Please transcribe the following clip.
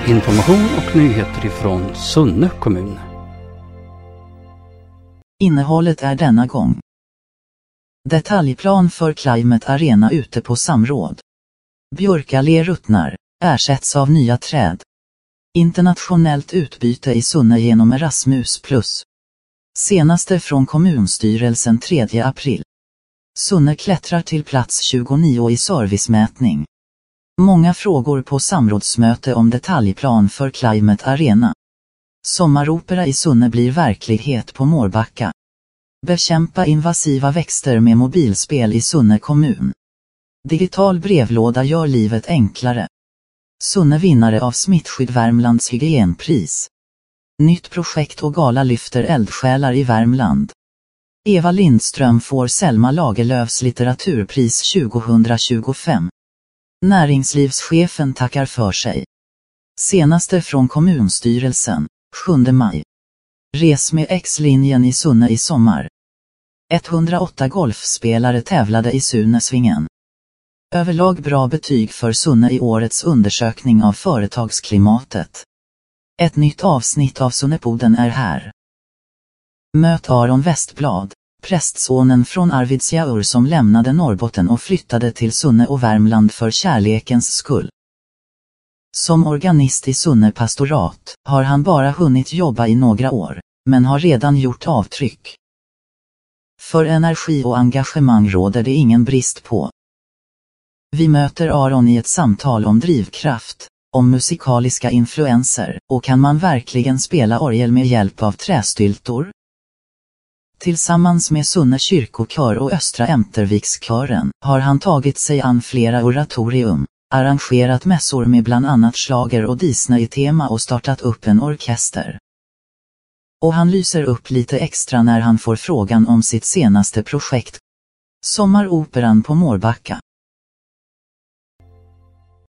information och nyheter ifrån Sunne kommun. Innehållet är denna gång: detaljplan för Climate Arena ute på samråd. Björkallé ruttnar, ersätts av nya träd. Internationellt utbyte i Sunne genom Erasmus+. Senaste från kommunstyrelsen 3 april. Sunne klättrar till plats 29 i servicemätning. Många frågor på samrådsmöte om detaljplan för Climate Arena. Sommaropera i Sunne blir verklighet på Mårbacka. Bekämpa invasiva växter med mobilspel i Sunne kommun. Digital brevlåda gör livet enklare. Sunne vinnare av Smittskydd Värmlands hygienpris. Nytt projekt och gala lyfter eldsjälar i Värmland. Eva Lindström får Selma Lagerlöfs litteraturpris 2025. Näringslivschefen tackar för sig. Senaste från kommunstyrelsen, 7 maj. Res med X-linjen i Sunne i sommar. 108 golfspelare tävlade i Sunesvingen. Överlag bra betyg för Sunne i årets undersökning av företagsklimatet. Ett nytt avsnitt av Sunnepoden är här. Möt Aron Westblad, prästsonen från Arvidsjaur som lämnade Norrbotten och flyttade till Sunne och Värmland för kärlekens skull. Som organist i Sunne pastorat har han bara hunnit jobba i några år, men har redan gjort avtryck. För energi och engagemang råder det ingen brist på. Vi möter Aron i ett samtal om drivkraft, om musikaliska influenser, och kan man verkligen spela orgel med hjälp av trästyltor? Tillsammans med Sunne kyrkokör och Östra Ämtervikskören har han tagit sig an flera oratorium, arrangerat mässor med bland annat schlager och Disney-tema och startat upp en orkester. Och han lyser upp lite extra när han får frågan om sitt senaste projekt, Sommaroperan på Mårbacka.